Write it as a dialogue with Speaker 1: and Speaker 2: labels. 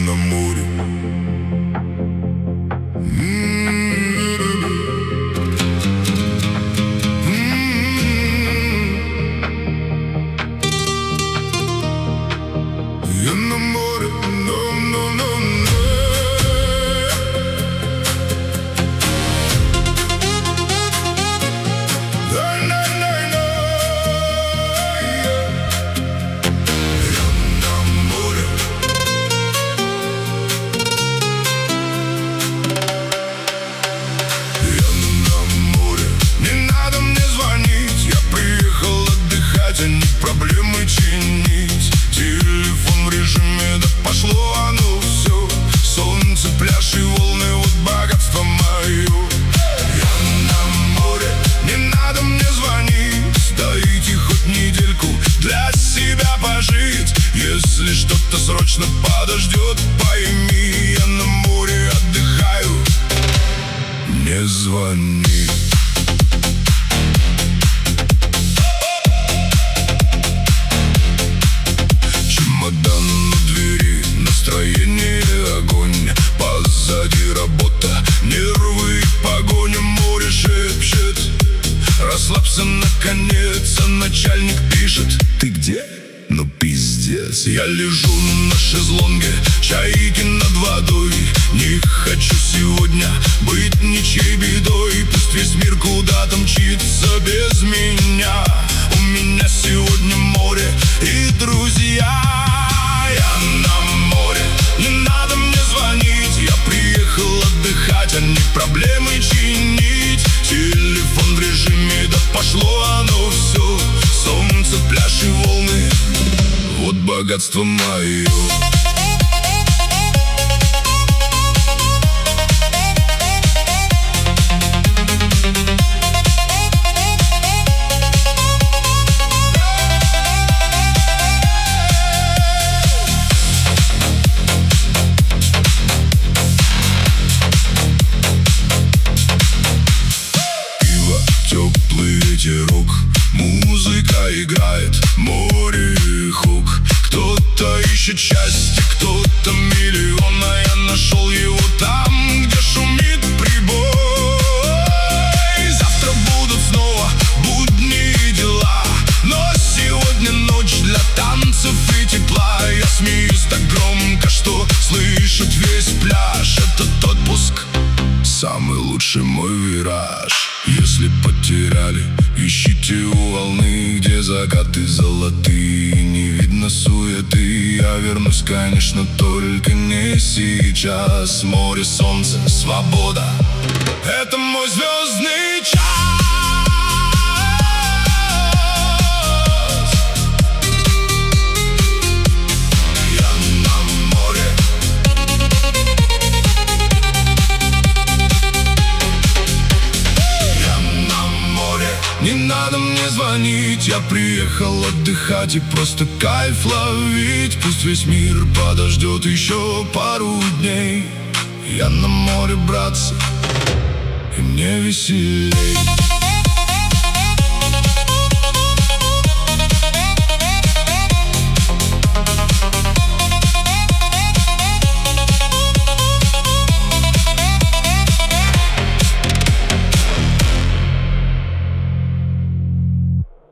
Speaker 1: на море. Я на море, проблемы чинить. Телефон в режиме, да пошло оно все. Солнце, пляж и волны, вот богатство мое. Я на море, не надо мне звонить. Дайте хоть недельку для себя пожить. Если что-то срочно подождет, пойми, я на море отдыхаю. Не звони. Чемодан на двери, настроение огонь. Позади работа, нервы и погоня. Море шепчет: расслабься наконец. А начальник пишет: ты где? Ну пиздец. Я лежу на шезлонге, чайки над водой. Не хочу сегодня быть ничьей бедой. Пусть весь мир куда-то мчится без меня. У меня сегодня море и друзья. Я на море, не надо мне звонить. Я приехал отдыхать, а не проблемы чинить. Телефон в режиме, да пошло оно все. Солнце, пляж и волны, вот богатство мое. Теплый ветерок, музыка играет, море и хук. Кто-то ищет счастье, кто-то миллион, а я нашел его там, где шумит прибой. Завтра будут снова будни и дела, но сегодня ночь для танцев и тепла. Я смеюсь так громко, что слышит весь пляж. Этот отпуск самый лучший мой вираж. Если потеряли, ищите у волны, где закаты золотые, не видно суеты. Я вернусь, конечно, только не сейчас. Море, солнце, свобода — это мой звездный час. Не надо мне звонить, я приехал отдыхать и просто кайф ловить. Пусть весь мир подождет еще пару дней. Я на море, братцы, и мне веселей.